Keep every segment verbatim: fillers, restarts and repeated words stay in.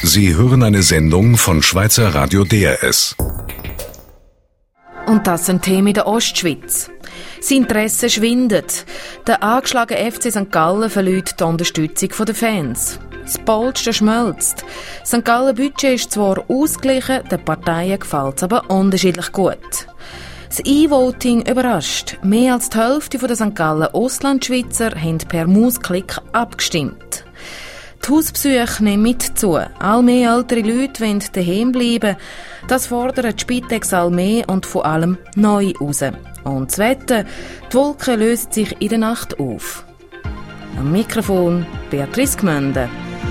Sie hören eine Sendung von Schweizer Radio D R S. Und das sind Themen in der Ostschweiz. Das Interesse schwindet. Der angeschlagene F C Sankt Gallen verliert die Unterstützung der Fans. Das Polster schmelzt. Sankt Gallen Budget ist zwar ausgeglichen, den Parteien gefällt es aber unterschiedlich gut. Das E-Voting überrascht. Mehr als die Hälfte der Sankt Gallen Auslandschweizer haben per Mausklick abgestimmt. Die Hausbesuche nehmen mit zu. All mehr ältere Leute wollen daheim bleiben. Das fordert die Spitex all mehr und vor allem neu raus. Und das Wetter, die Wolken lösen sich in der Nacht auf. Am Mikrofon Beatrice Gmünde.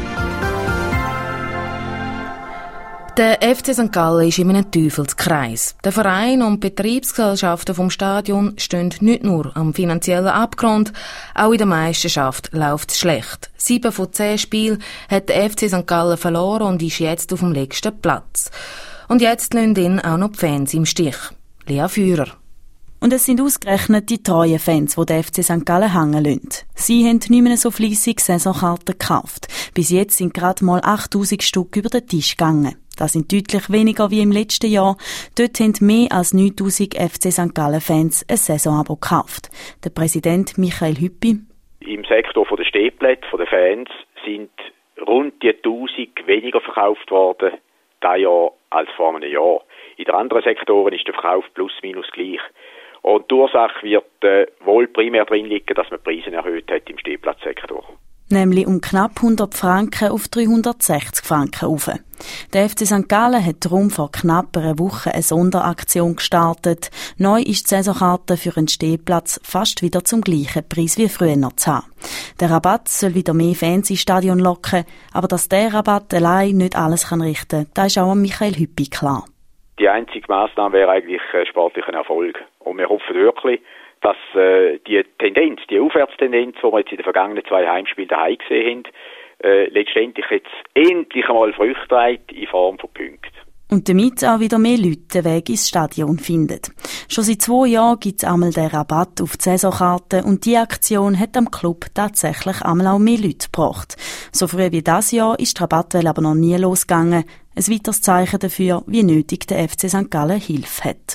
Der F C Sankt Gallen ist in einem Teufelskreis. Der Verein und die Betriebsgesellschaften vom Stadion stehen nicht nur am finanziellen Abgrund, auch in der Meisterschaft läuft es schlecht. Sieben von zehn Spielen hat der F C Sankt Gallen verloren und ist jetzt auf dem letzten Platz. Und jetzt lassen ihn auch noch die Fans im Stich. Lea Führer. Und es sind ausgerechnet die treuen Fans, die den F C Sankt Gallen hängen lassen. Sie haben nicht mehr so fleissig Saisonkarten gekauft. Bis jetzt sind gerade mal achttausend Stück über den Tisch gegangen. Das sind deutlich weniger wie im letzten Jahr. Dort haben mehr als neuntausend F C Sankt Gallen-Fans ein Saisonabo gekauft. Der Präsident Michael Hüppi. Im Sektor der Stehplätze, der Fans, sind rund die tausend weniger verkauft worden, dieses Jahr als vor einem Jahr. In den anderen Sektoren ist der Verkauf plus minus gleich. Und die Ursache wird äh, wohl primär drin liegen, dass man die Preise erhöht hat im Stehplatzsektor. Nämlich um knapp hundert Franken auf dreihundertsechzig Franken rauf. Der F C Sankt Gallen hat darum vor knapp einer Woche eine Sonderaktion gestartet. Neu ist die Saisonkarte für einen Stehplatz fast wieder zum gleichen Preis wie früher zu haben. Der Rabatt soll wieder mehr Fans ins Stadion locken, aber dass der Rabatt allein nicht alles kann richten kann, das ist auch Michael Hüppi klar. Die einzige Massnahme wäre eigentlich äh, sportlicher Erfolg. Und wir hoffen wirklich, dass äh, die Tendenz, die Aufwärtstendenz, die wir jetzt in den vergangenen zwei Heimspielen daheim gesehen haben, äh, letztendlich jetzt endlich einmal Früchte trägt in Form von Punkten. Und damit auch wieder mehr Leute den Weg ins Stadion finden. Schon seit zwei Jahren gibt es einmal den Rabatt auf die Saisonkarte und die Aktion hat am Club tatsächlich einmal auch mehr Leute gebracht. So früh wie das Jahr ist die Rabattwelle aber noch nie losgegangen. Ein weiteres Zeichen dafür, wie nötig der F C Sankt Gallen Hilfe hat.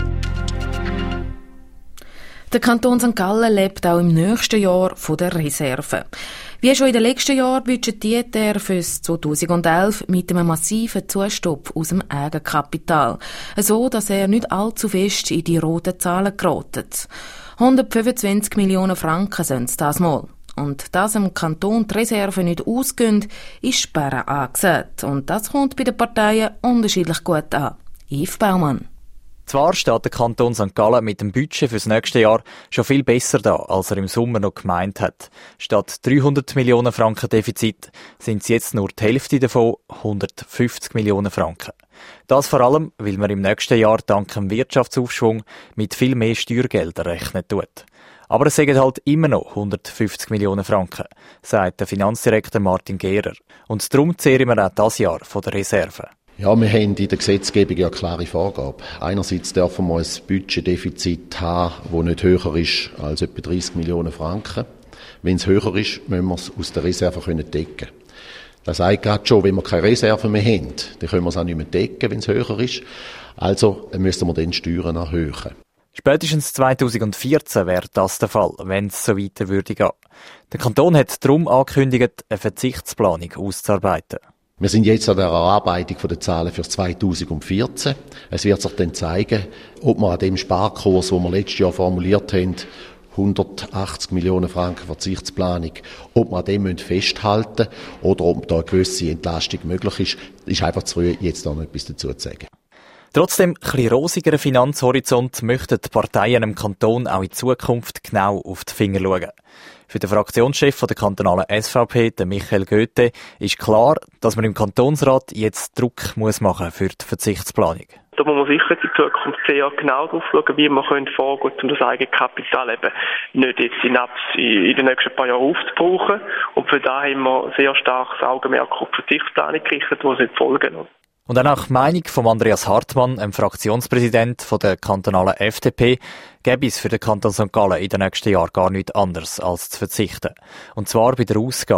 Der Kanton Sankt Gallen lebt auch im nächsten Jahr von der Reserve. Wie schon in den letzten Jahren budgetiert er für zweitausendelf mit einem massiven Zustopp aus dem Eigenkapital, so dass er nicht allzu fest in die roten Zahlen gerät. hundertfünfundzwanzig Millionen Franken sind es das mal. Und dass dem Kanton die Reserve nicht ausgehen, ist Sperren angesagt. Und das kommt bei den Parteien unterschiedlich gut an. Yves Baumann. Zwar steht der Kanton Sankt Gallen mit dem Budget fürs nächste Jahr schon viel besser da, als er im Sommer noch gemeint hat. Statt dreihundert Millionen Franken Defizit sind es jetzt nur die Hälfte davon, hundertfünfzig Millionen Franken. Das vor allem, weil man im nächsten Jahr dank dem Wirtschaftsaufschwung mit viel mehr Steuergeldern rechnen tut. Aber es sind halt immer noch hundertfünfzig Millionen Franken, sagt der Finanzdirektor Martin Gehrer. Und darum zehren wir auch dieses Jahr von der Reserve. Ja, wir haben in der Gesetzgebung ja eine klare Vorgabe. Einerseits dürfen wir ein Budgetdefizit haben, das nicht höher ist als etwa dreißig Millionen Franken. Wenn es höher ist, müssen wir es aus der Reserve decken können. Das heißt gerade schon, wenn wir keine Reserve mehr haben, dann können wir es auch nicht mehr decken, wenn es höher ist. Also müssen wir dann die Steuern erhöhen. Spätestens zweitausendvierzehn wäre das der Fall, wenn es so weiter würde gehen. Der Kanton hat darum angekündigt, eine Verzichtsplanung auszuarbeiten. Wir sind jetzt an der Erarbeitung der Zahlen für zweitausendvierzehn. Es wird sich dann zeigen, ob wir an dem Sparkurs, den wir letztes Jahr formuliert haben, hundertachtzig Millionen Franken Verzichtsplanung, ob wir an dem festhalten müssen oder ob da eine gewisse Entlastung möglich ist. Ist einfach zu früh, jetzt da noch etwas dazu zu sagen. Trotzdem ein bisschen rosigeren Finanzhorizont möchten die Parteien im Kanton auch in Zukunft genau auf die Finger schauen. Für den Fraktionschef der kantonalen S V P, den Michael Goethe, ist klar, dass man im Kantonsrat jetzt Druck muss machen für die Verzichtsplanung. Da muss man sicher in Zukunft sehr genau drauf schauen, wie man vorgehen kann, um das eigene Kapital eben nicht jetzt in, in den nächsten paar Jahren aufzubrauchen. Und für da haben wir sehr starkes Augenmerk auf die Verzichtsplanung gerichtet, die es folgen. Und auch nach Meinung von Andreas Hartmann, dem Fraktionspräsident der kantonalen F D P, gäbe es für den Kanton Sankt Gallen in den nächsten Jahren gar nichts anderes als zu verzichten. Und zwar bei den Ausgaben.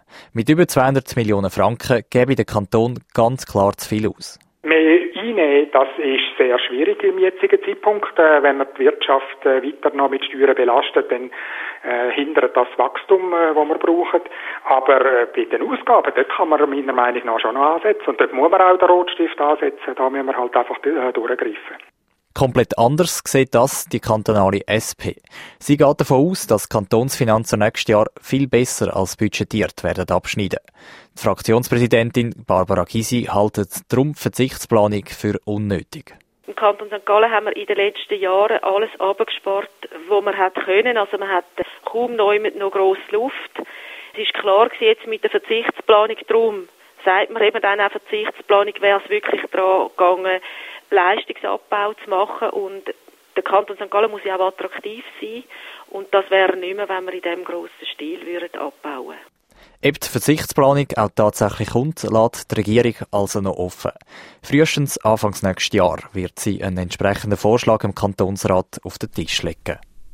Mit über zweihundert Millionen Franken gebe der Kanton ganz klar zu viel aus. Mehr einnehmen, das ist sehr schwierig im jetzigen Zeitpunkt. Äh, wenn man die Wirtschaft äh, weiter noch mit Steuern belastet, dann äh, hindert das Wachstum, äh, das wir brauchen. Aber äh, bei den Ausgaben, dort kann man meiner Meinung nach schon noch ansetzen. Und dort muss man auch den Rotstift ansetzen. Da müssen wir halt einfach äh, durchgreifen. Komplett anders sieht das die kantonale S P. Sie geht davon aus, dass Kantonsfinanzen nächstes Jahr viel besser als budgetiert werden abschneiden. Die Fraktionspräsidentin Barbara Gysi hält darum die Verzichtsplanung für unnötig. Im Kanton Sankt Gallen haben wir in den letzten Jahren alles abgespart, was man hat können. Also man hat kaum neu mit noch grosse Luft. Es ist klar gewesen, jetzt mit der Verzichtsplanung, darum sagt man eben dann auch Verzichtsplanung, wäre es wirklich daran gegangen, Leistungsabbau zu machen, und der Kanton Sankt Gallen muss ja auch attraktiv sein, und das wäre nicht mehr, wenn wir in diesem grossen Stil würden abbauen. Ob die Verzichtsplanung auch tatsächlich kommt, lässt die Regierung also noch offen. Frühestens Anfangs nächstes Jahr wird sie einen entsprechenden Vorschlag im Kantonsrat auf den Tisch legen.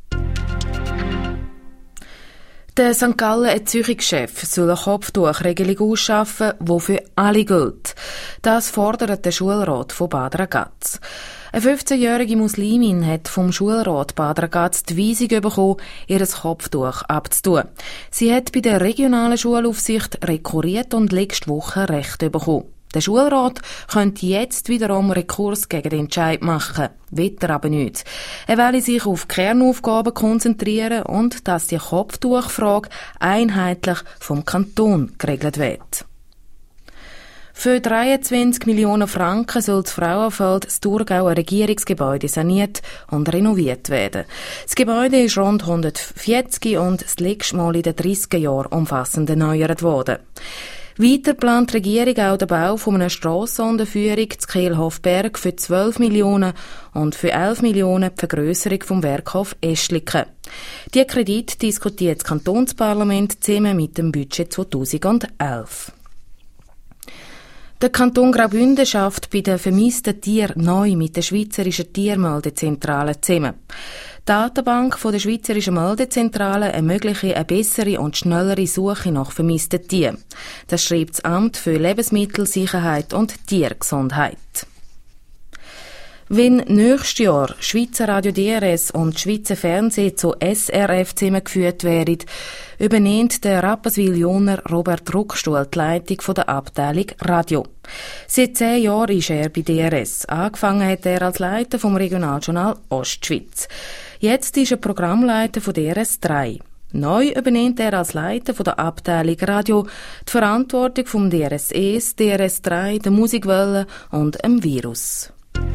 Der Sankt Gallen Erziehungschef soll eine Kopftuchregelung ausschaffen, die für alle gilt. Das fordert der Schulrat von Bad Ragaz. Eine fünfzehnjährige Muslimin hat vom Schulrat Bad Ragaz die Weisung bekommen, ihr Kopftuch abzutun. Sie hat bei der regionalen Schulaufsicht rekurriert und letzte Woche Recht bekommen. Der Schulrat könnte jetzt wiederum Rekurs gegen den Entscheid machen, will er aber nicht. Er will sich auf Kernaufgaben konzentrieren und dass die Kopftuchfrage einheitlich vom Kanton geregelt wird. Für dreiundzwanzig Millionen Franken soll das Frauenfeld das Thurgauer Regierungsgebäude saniert und renoviert werden. Das Gebäude ist rund hundertvierzig und das letzte Mal in den dreissiger Jahren umfassend erneuert worden. Weiter plant die Regierung auch den Bau von einer Strassenunterführung zu Kehlhofberg für zwölf Millionen und für elf Millionen die Vergrösserung vom Werkhof Eschliken. Die Kredit diskutiert das Kantonsparlament zusammen mit dem Budget zweitausendelf. Der Kanton Graubünden schafft bei den vermissten Tieren neu mit der Schweizerischen Tiermeldezentrale zusammen. Die Datenbank der Schweizerischen Meldezentrale ermöglicht eine bessere und schnellere Suche nach vermissten Tieren. Das schreibt das Amt für Lebensmittelsicherheit und Tiergesundheit. Wenn nächstes Jahr Schweizer Radio D R S und Schweizer Fernsehen zu S R F zusammengeführt werden, übernimmt der Rapperswil-Joner Robert Ruckstuhl die Leitung der Abteilung Radio. Seit zehn Jahren ist er bei D R S. Angefangen hat er als Leiter vom Regionaljournal Ostschweiz. Jetzt ist er Programmleiter von D R S drei. Neu übernimmt er als Leiter der Abteilung Radio die Verantwortung vom D R S eins, D R S drei, der Musikwelle und dem Virus.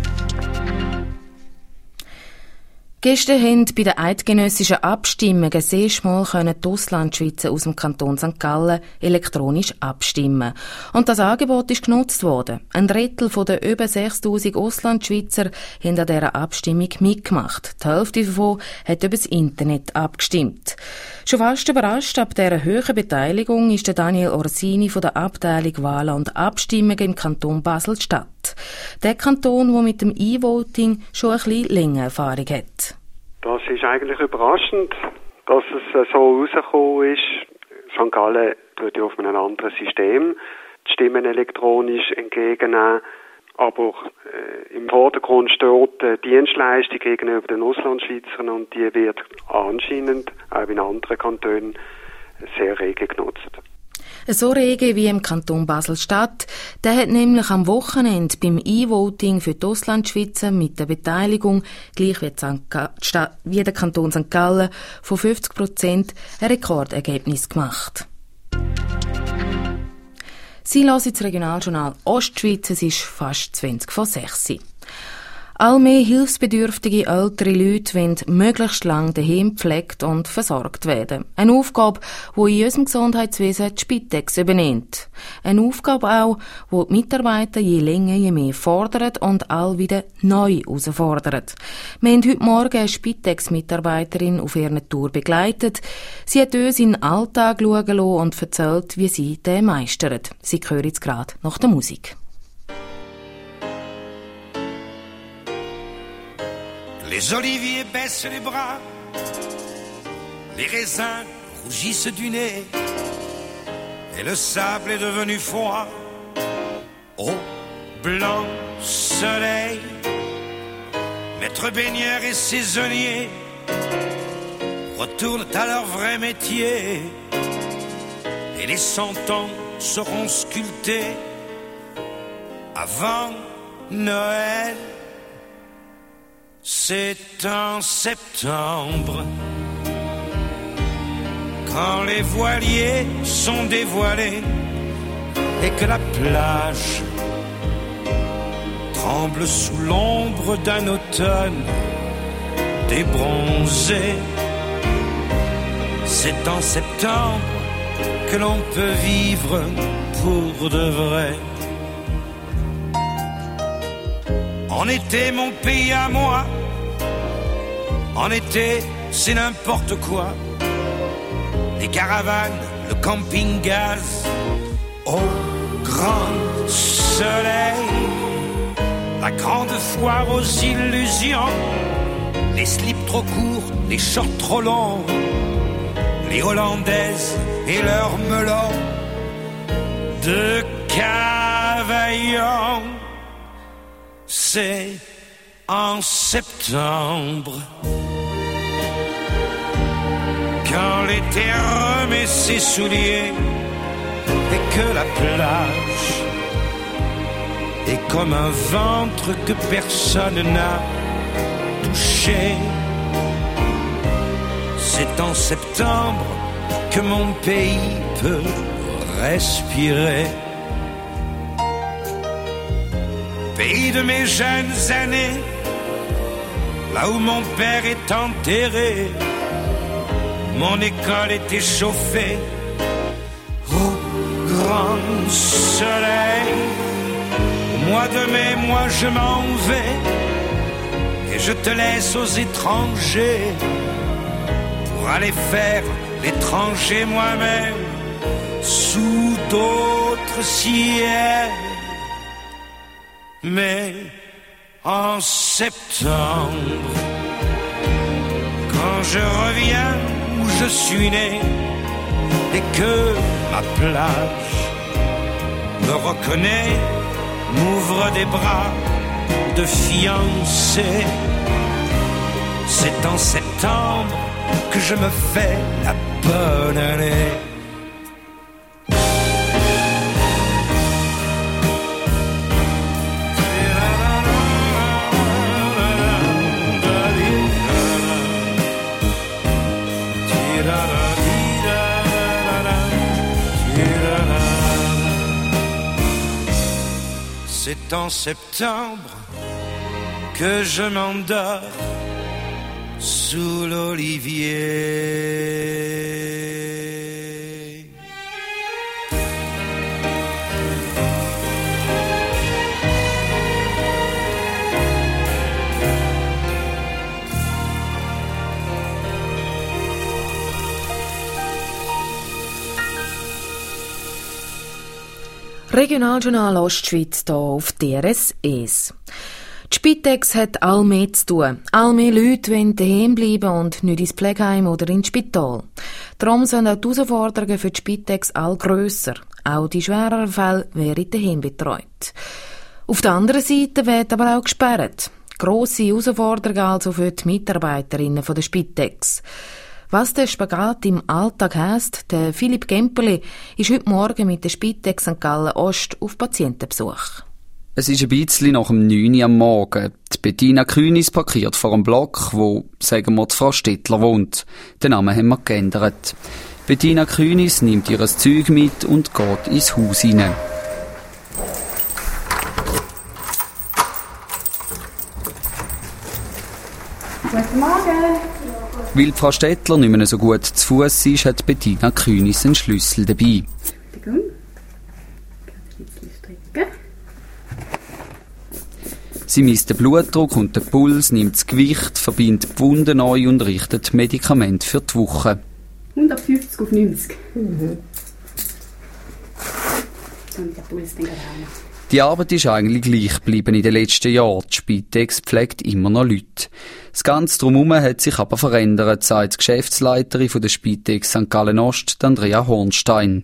Gestern haben bei den eidgenössischen Abstimmungen das erste Mal die Auslandschweizer aus dem Kanton Sankt Gallen elektronisch abstimmen. Und das Angebot ist genutzt worden. Ein Drittel der über sechstausend Auslandschweizer haben an dieser Abstimmung mitgemacht. Die Hälfte davon hat über das Internet abgestimmt. Schon fast überrascht ab dieser hohen Beteiligung ist der Daniel Orsini von der Abteilung Wahlen und Abstimmungen im Kanton Basel-Stadt. Der Kanton, der mit dem E-Voting schon ein bisschen länger Erfahrung hat. Das ist eigentlich überraschend, dass es so rausgekommen ist. Sankt Gallen tut ja auf einem anderen System die Stimmen elektronisch entgegennehmen. Aber äh, im Vordergrund steht die Dienstleistung gegenüber den Auslandschweizern, und die wird anscheinend auch in anderen Kantonen sehr rege genutzt. So rege wie im Kanton Basel-Stadt. Der hat nämlich am Wochenende beim E-Voting für die Auslandschweizer mit der Beteiligung, gleich wie, wie der Kanton Sankt Gallen, von fünfzig Prozent ein Rekordergebnis gemacht. Sie hören das Regionaljournal Ostschweiz, es ist fast zwanzig vor sechs. All mehr hilfsbedürftige ältere Leute wollen möglichst lange daheim gepflegt und versorgt werden. Eine Aufgabe, die in unserem Gesundheitswesen die Spitex übernimmt. Eine Aufgabe auch, die die Mitarbeiter je länger je mehr fordern und all wieder neu herausfordern. Wir haben heute Morgen eine Spitex-Mitarbeiterin auf ihrer Tour begleitet. Sie hat uns in den Alltag schauen lassen und erzählt, wie sie den meistert. Sie hören jetzt gerade nach der Musik. Les oliviers baissent les bras, les raisins rougissent du nez, et le sable est devenu froid. Au blanc soleil, maître baigneur et saisonnier retournent à leur vrai métier et les cent ans seront sculptés avant Noël. C'est en septembre, quand les voiliers sont dévoilés et que la plage tremble sous l'ombre d'un automne débronzé. C'est en septembre que l'on peut vivre pour de vrai. En été, mon pays à moi, en été, c'est n'importe quoi. Les caravanes, le camping-gaz, au grand soleil, la grande foire aux illusions, les slips trop courts, les shorts trop longs, les Hollandaises et leurs melons de Cavaillon. C'est en septembre, quand l'été remet ses souliers et que la plage est comme un ventre que personne n'a touché. C'est en septembre que mon pays peut respirer. Pays de mes jeunes années, là où mon père est enterré, mon école était chauffée au grand soleil. Au mois de mai, moi je m'en vais et je te laisse aux étrangers pour aller faire l'étranger moi-même sous d'autres ciels. Mais en septembre, quand je reviens où je suis né et que ma plage me reconnaît, m'ouvre des bras de fiancé, c'est en septembre que je me fais la bonne année. C'est en septembre que je m'endors sous l'olivier. Regionaljournal Ostschweiz hier auf D R S eins. Die Spitex hat all mehr zu tun. All mehr Leute wollen daheim bleiben und nicht ins Pflegeheim oder ins Spital. Darum sind auch die Herausforderungen für die Spitex all grösser. Auch die schwereren Fälle werden daheim betreut. Auf der anderen Seite wird aber auch gesperrt. Grosse Herausforderungen also für die Mitarbeiterinnen der Spitex. Was der Spagat im Alltag heisst, der Philipp Gemperli ist heute Morgen mit der Spitex Sankt Gallen Ost auf Patientenbesuch. Es ist ein bisschen nach dem neun Uhr am Morgen. Die Bettina Künis parkiert vor einem Block, wo, sagen wir, die Frau Stettler wohnt. Den Namen haben wir geändert. Bettina Künis nimmt ihr Zeug mit und geht ins Haus hinein. Guten Morgen. Weil die Frau Stettler nicht mehr so gut zu Fuss ist, hat Bettina Künis einen Schlüssel dabei. Sie misst den Blutdruck und den Puls, nimmt das Gewicht, verbindet die Wunden neu und richtet Medikamente für die Woche. hundertfünfzig auf neunzig. Mhm. Und der Puls dann auch. Die Arbeit ist eigentlich gleich geblieben in den letzten Jahren. Die Spitex pflegt immer noch Leute. Das Ganze drumherum hat sich aber verändert, sagt die Geschäftsleiterin von der Spitex Sankt Gallen Ost, Andrea Hornstein.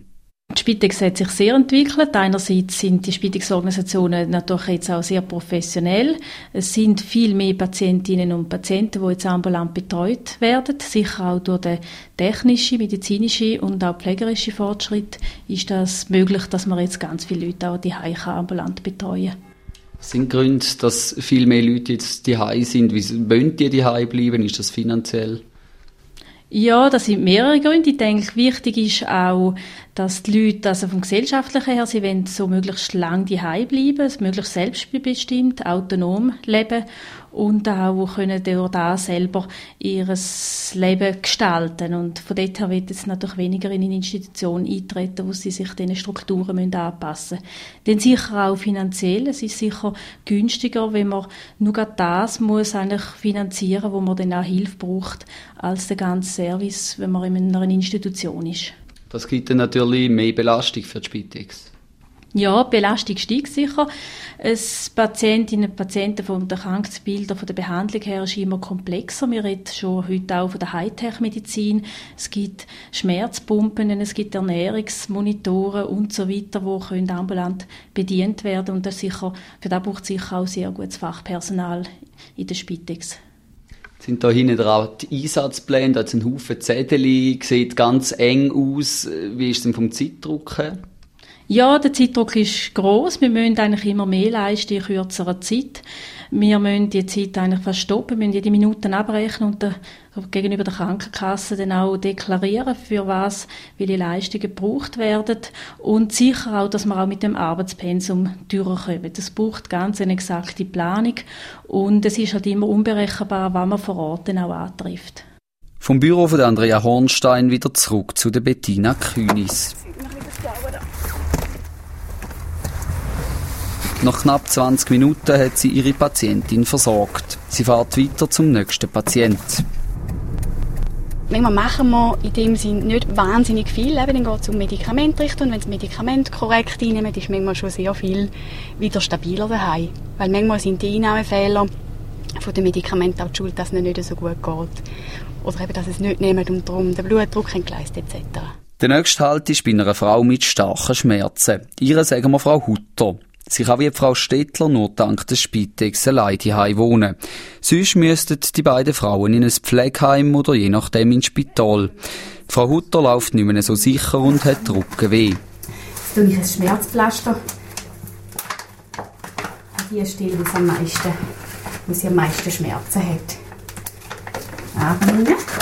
Die Spitex hat sich sehr entwickelt. Einerseits sind die Spitex-Organisationen natürlich jetzt auch sehr professionell. Es sind viel mehr Patientinnen und Patienten, die jetzt ambulant betreut werden. Sicher auch durch den technischen, medizinischen und auch pflegerischen Fortschritt ist das möglich, dass man jetzt ganz viele Leute auch die Hause ambulant betreuen kann. Sind Gründe, dass viel mehr Leute jetzt die Hause sind? Wie wollen die die Hause bleiben? Ist das finanziell? Ja, das sind mehrere Gründe. Ich denke, wichtig ist auch, dass die Leute, also vom Gesellschaftlichen her, sie wollen so möglichst lange daheim bleiben, möglichst selbstbestimmt, autonom leben und auch können durch das selber ihr Leben gestalten. Und von dort her wird es natürlich weniger in eine Institution eintreten, wo sie sich diesen Strukturen anpassen müssen. Dann sicher auch finanziell. Es ist sicher günstiger, wenn man nur das muss eigentlich finanzieren, wo man dann auch Hilfe braucht, als der ganze Service, wenn man in einer Institution ist. Das gibt dann natürlich mehr Belastung für die Spitex. Ja, die Belastung steigt sicher. Es Patientinnen und Patienten von den Krankheitsbildern, von der Behandlung her ist immer komplexer. Wir reden schon heute auch von der Hightech-Medizin. Es gibt Schmerzpumpen, es gibt Ernährungsmonitoren und so weiter, die ambulant bedient werden. Und das sicher, für das braucht es sicher auch sehr gutes Fachpersonal in der Spitex. Sind da hinten dran die Einsatzpläne, da hat es einen Haufen Zettel, sieht ganz eng aus. Wie ist es denn vom Zeitdruck her? Ja, der Zeitdruck ist gross. Wir müssen eigentlich immer mehr leisten in kürzerer Zeit. Wir müssen die Zeit eigentlich fast stoppen, wir müssen jede Minute abrechnen und der, gegenüber der Krankenkasse dann auch deklarieren, für was welche Leistungen gebraucht werden. Und sicher auch, dass wir auch mit dem Arbeitspensum durchkommen. Das braucht ganz eine exakte Planung und es ist halt immer unberechenbar, was man vor Ort dann auch antrifft. Vom Büro von Andrea Hornstein wieder zurück zu der Bettina Künis. Nach knapp zwanzig Minuten hat sie ihre Patientin versorgt. Sie fährt weiter zum nächsten Patienten. Manchmal machen wir in dem Sinne nicht wahnsinnig viel. Eben, dann geht es um Medikamente und wenn das Medikament korrekt einnehmen, ist manchmal schon sehr viel wieder stabiler daheim. Weil manchmal sind die Einnahmefehler von den Medikamenten auch die Schuld, dass es nicht so gut geht. Oder eben, dass es nicht nehmen und darum den Blutdruck entgleist et cetera. Der nächste Halt ist bei einer Frau mit starken Schmerzen. Ihr sagen wir Frau Hutter. Sie kann wie Frau Stettler nur dank der Spitex allein daheim wohnen. Sonst müssten die beiden Frauen in ein Pflegeheim oder je nachdem ins Spital. Frau Hutter läuft nicht mehr so sicher und hat Rückenweh. Jetzt tue ich ein Schmerzpflaster an die Stelle, wo sie am meisten, wo sie am meisten Schmerzen hat. Atmen.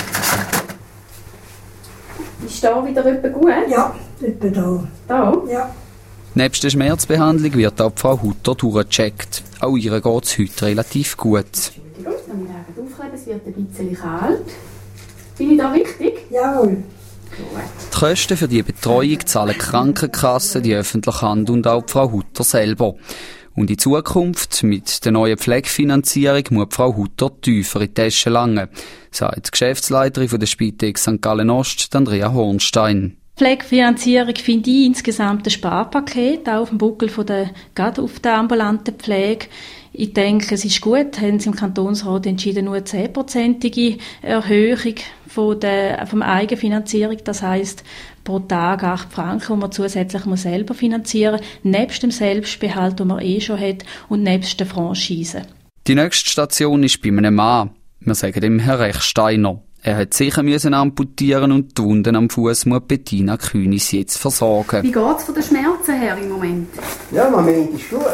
Ist da wieder etwa gut? Ja, etwa da. Da? Ja. Nebst der Schmerzbehandlung wird auch Frau Hutter durchgecheckt. Auch ihr geht es heute relativ gut. Entschuldigung, dann muss ich aufkleben, es wird ein bisschen kalt. Bin ich da richtig? Jawohl. Gut. Die Kosten für die Betreuung zahlen die Krankenkassen, die öffentliche Hand und auch die Frau Hutter selber. Und in Zukunft, mit der neuen Pflegefinanzierung, muss Frau Hutter tiefer in die Tasche langen, sagt die Geschäftsleiterin der Spitex Sankt Gallen Ost, Andrea Hornstein. Pflegefinanzierung finde ich insgesamt ein Sparpaket, auch auf dem Buckel von der, gerade auf der ambulanten Pflege. Ich denke, es ist gut, haben sie im Kantonsrat entschieden, nur eine zehnprozentige Erhöhung von der, vom Eigenfinanzierung, das heisst pro Tag acht Franken, die man zusätzlich muss selber finanzieren muss, nebst dem Selbstbehalt, den man eh schon hat, und nebst der Franchise. Die nächste Station ist bei einem Mann. Wir sagen dem Herr Rechsteiner. Er hat sicher müssen amputieren und die Wunden am Fuß muss Bettina Künis jetzt versorgen. Wie geht es von den Schmerzen her im Moment? Ja, im Moment ist gut.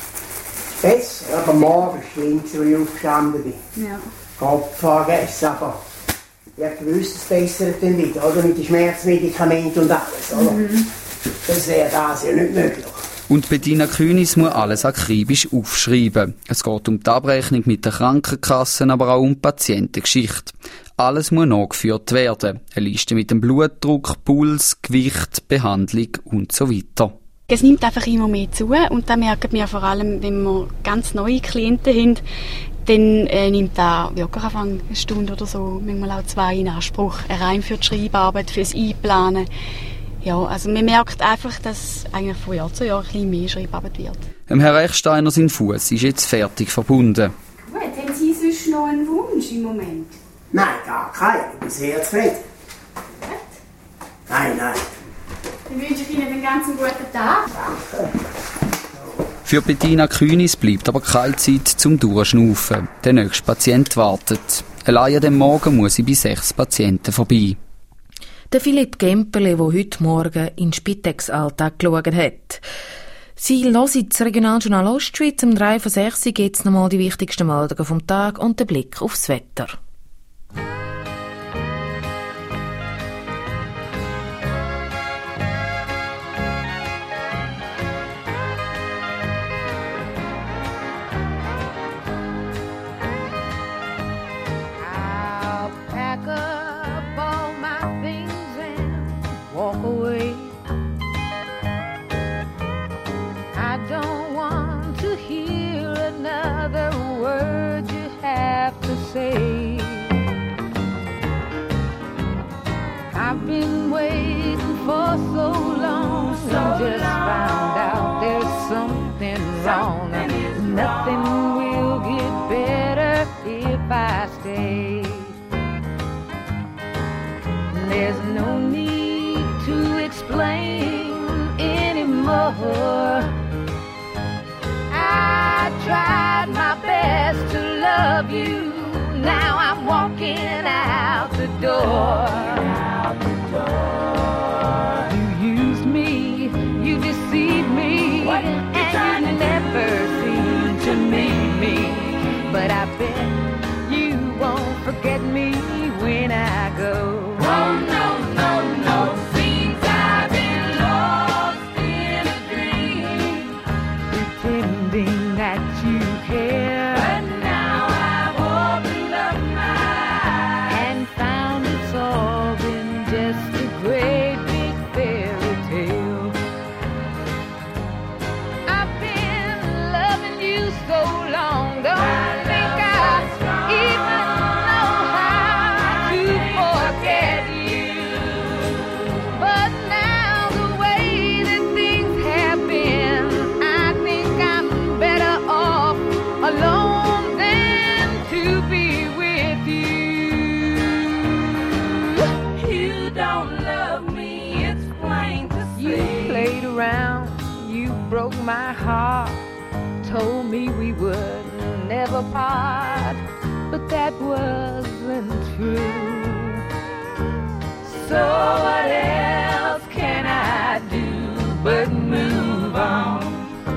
Besser, aber morgen stimmt es, als ich aufgestanden bin. Ja. Kopf vergessen, aber ich habe gewusst, es bessert dann wieder, oder? Mit den Schmerzmedikamenten und alles, oder? Mhm. Das wäre das ja nicht möglich. Und Bettina Künis muss alles akribisch aufschreiben. Es geht um die Abrechnung mit den Krankenkassen, aber auch um die Patientengeschichte. Alles muss nachgeführt werden. Eine Liste mit dem Blutdruck, Puls, Gewicht, Behandlung und so weiter. Es nimmt einfach immer mehr zu und da merken wir vor allem, wenn wir ganz neue Klienten haben, dann äh, nimmt da wirklich einfach eine Stunde oder so, manchmal auch zwei in Anspruch, rein für die Schreibarbeit, für das Einplanen. Ja, also man merkt einfach, dass eigentlich von Jahr zu Jahr ein bisschen mehr Schreibarbeit wird. Dem Herr Rechsteiner sein Fuß ist jetzt fertig verbunden. Gut, haben Sie sonst noch einen Wunsch im Moment? Nein, gar keinen. Ich bin sehr zufrieden. Gut. Nein, nein. Dann wünsche ich Ihnen einen ganz guten Tag. Für Bettina Kühnis bleibt aber keine Zeit zum Durchschnaufen. Der nächste Patient wartet. Allein an dem Morgen muss sie bei sechs Patienten vorbei. Der Philipp Gemperle, der heute Morgen in den Spitex-Alltag geschaut hat. Sie hören das Regionaljournal Ostschweiz. Um drei vor sechs gibt es nochmal die wichtigsten Meldungen vom Tag und den Blick aufs Wetter. Say I've been waiting for so long, so just long. Found out there's something wrong. Something Nothing wrong. Will get better if I stay. There's no need to explain anymore. I tried my best to love you. Now I'm walking out the door. Out the door. You used me, you deceived me, what and you never seemed to need me. But I bet you won't forget me when I go. Oh no, no, no, seems I've been lost in a dream, pretending that you care. Broke my heart, told me we would never part, but that wasn't true. So what else can I do but move on?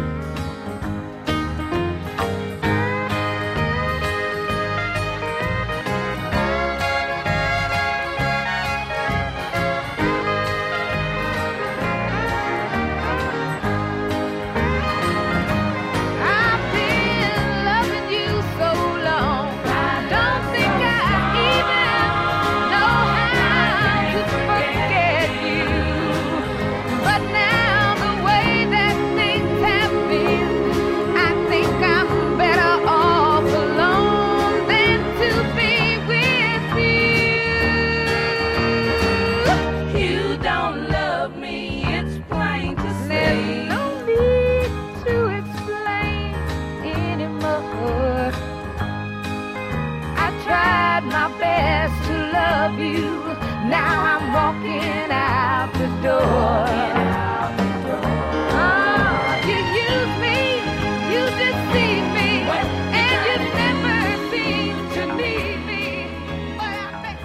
Now I'm walking out the door. Oh, you use me, you deceive me, and you never seem to need me. But I bet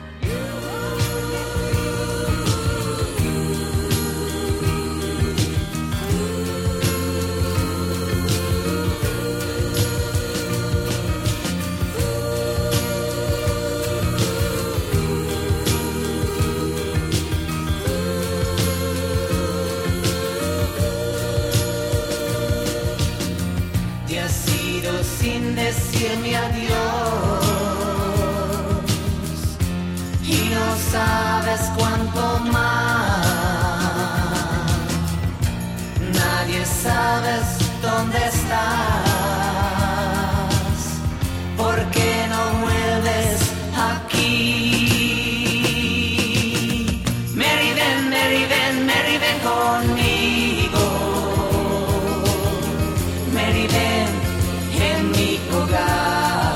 sin decirme adiós y no sabes cuánto más. Nadie sabes dónde estás. ¿Por qué no vuelves aquí? Mary, ven, Mary, ven, Mary, ven conmigo. Mary, ven en mi hogar.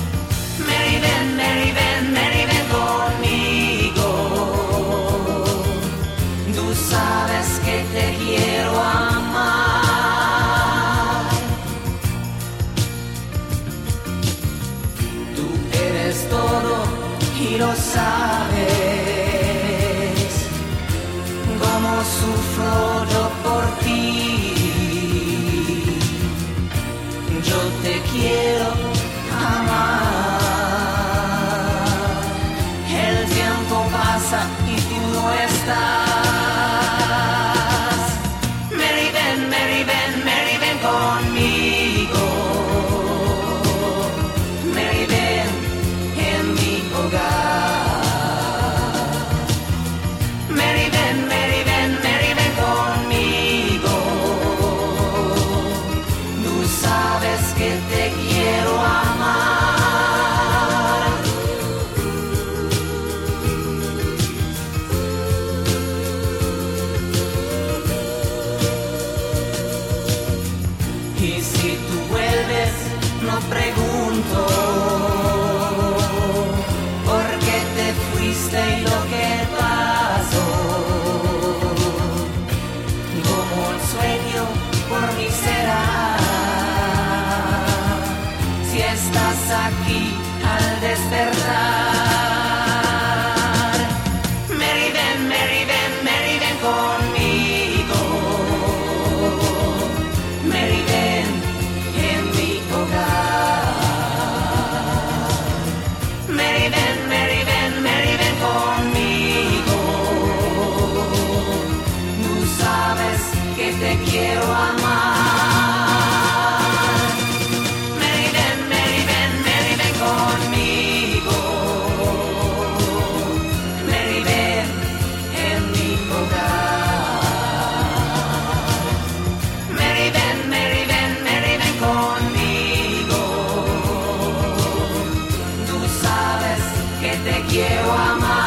Mary, ven, Mary, ven, Mary, ven conmigo. sabes cómo sufro yo por ti. Yo te quiero amar. El tiempo pasa y tú no estás. Mary, ven, Mary, ven, Mary, ven conmigo. Mary, ven en mi hogar. Mary, ven, Mary, ven, Mary, ven conmigo. Tú sabes que te quiero amar. Y si tú vuelves, no pregunto por qué te fuiste y lo que pasó. Como un sueño por mí será. Si estás aquí al despertar. Mary, ven, Mary, ven, Mary, ven conmigo. Mary, ven en mi hogar. Mary, ven, Mary, ven, Mary, ven conmigo. Tú sabes que te quiero amar. Mary, ven, Mary, ven, Mary, ven conmigo. Mary, ven en mi hogar. Mary, ven, Mary, ven, Mary, ven conmigo. Tú sabes que te quiero amar.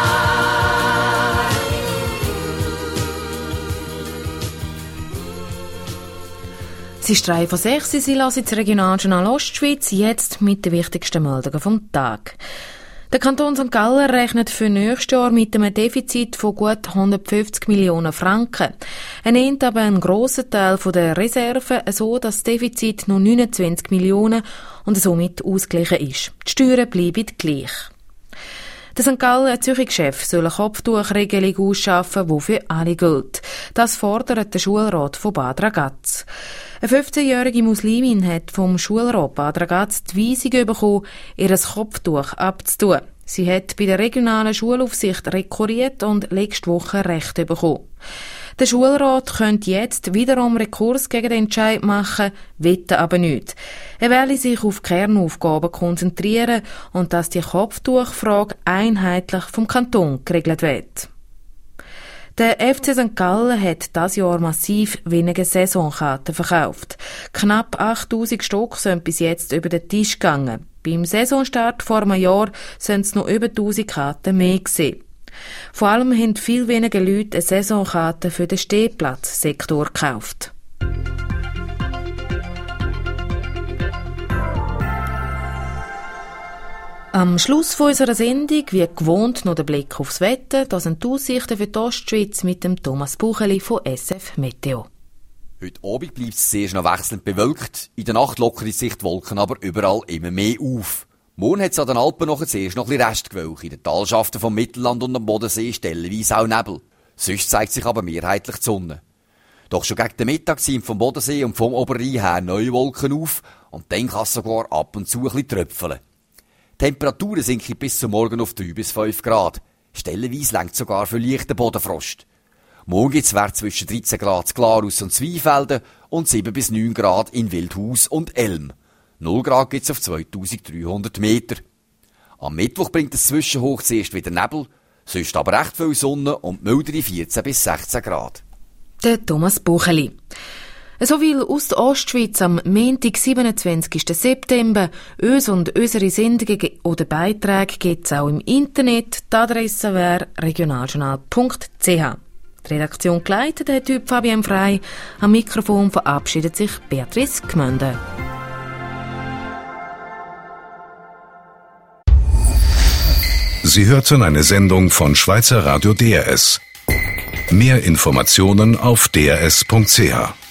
Es ist drei von sechs, Sie hören das Regionaljournal Ostschweiz, jetzt mit den wichtigsten Meldungen vom Tag. Der Kanton Sankt Gallen rechnet für nächstes Jahr mit einem Defizit von gut hundertfünfzig Millionen Franken. Er nimmt aber einen grossen Teil der Reserven, so dass das Defizit nur neunundzwanzig Millionen und somit ausgeglichen ist. Die Steuern bleiben gleich. Der Sankt Gallen Zürich-Chef soll eine Kopftuchregelung ausschaffen, die für alle gilt. Das fordert der Schulrat von Bad Ragaz. Eine fünfzehnjährige Muslimin hat vom Schulrat Bad Ragaz die Weisung bekommen, ihr Kopftuch abzutun. Sie hat bei der regionalen Schulaufsicht rekurriert und letzte Woche Recht bekommen. Der Schulrat könnte jetzt wiederum Rekurs gegen den Entscheid machen, wette aber nicht. Er werde sich auf Kernaufgaben konzentrieren und dass die Kopftuchfrage einheitlich vom Kanton geregelt wird. Der F C Sankt Gallen hat dieses Jahr massiv weniger Saisonkarten verkauft. Knapp achttausend Stück sind bis jetzt über den Tisch gegangen. Beim Saisonstart vor einem Jahr sind es noch über tausend Karten mehr gewesen. Vor allem haben viel weniger Leute eine Saisonkarte für den Stehplatzsektor gekauft. Am Schluss von unserer Sendung, wie gewohnt, noch der Blick aufs Wetter. Das sind die Aussichten für die Ostschweiz mit dem Thomas Bucheli von S F Meteo. Heute Abend bleibt es sehr noch wechselnd bewölkt. In der Nacht lockern sich die Wolken aber überall immer mehr auf. Morgen hat es an den Alpen noch zuerst noch ein bisschen Restgewölk. In den Talschaften vom Mittelland und am Bodensee stellenweise auch Nebel. Sonst zeigt sich aber mehrheitlich die Sonne. Doch schon gegen den Mittag sind vom Bodensee und vom Oberrhein her neue Wolken auf und dann kann es sogar ab und zu ein bisschen tröpfeln. Die Temperaturen sinken bis zum Morgen auf drei bis fünf Grad. Stellenweise lenkt sogar für leichten Bodenfrost. Morgen gibt es Wert zwischen dreizehn Grad in Glarus und Zweifelden und sieben bis neun Grad in Wildhaus und Elm. null Grad gibt es auf zweitausenddreihundert Meter. Am Mittwoch bringt es Zwischenhoch zuerst wieder Nebel, sonst aber recht viel Sonne und mildere vierzehn bis sechzehn Grad. Der Thomas Bucheli. So viel aus der Ostschweiz am Montag, siebenundzwanzigsten September. Uns und unsere Sendungen oder Beiträge gibt es auch im Internet. Die Adresse wäre regionaljournal punkt c h. Die Redaktion geleitet hat heute Fabian Frey. Am Mikrofon verabschiedet sich Beatrice Gmünde. Sie hörten eine Sendung von Schweizer Radio D R S. Mehr Informationen auf d r s punkt c h.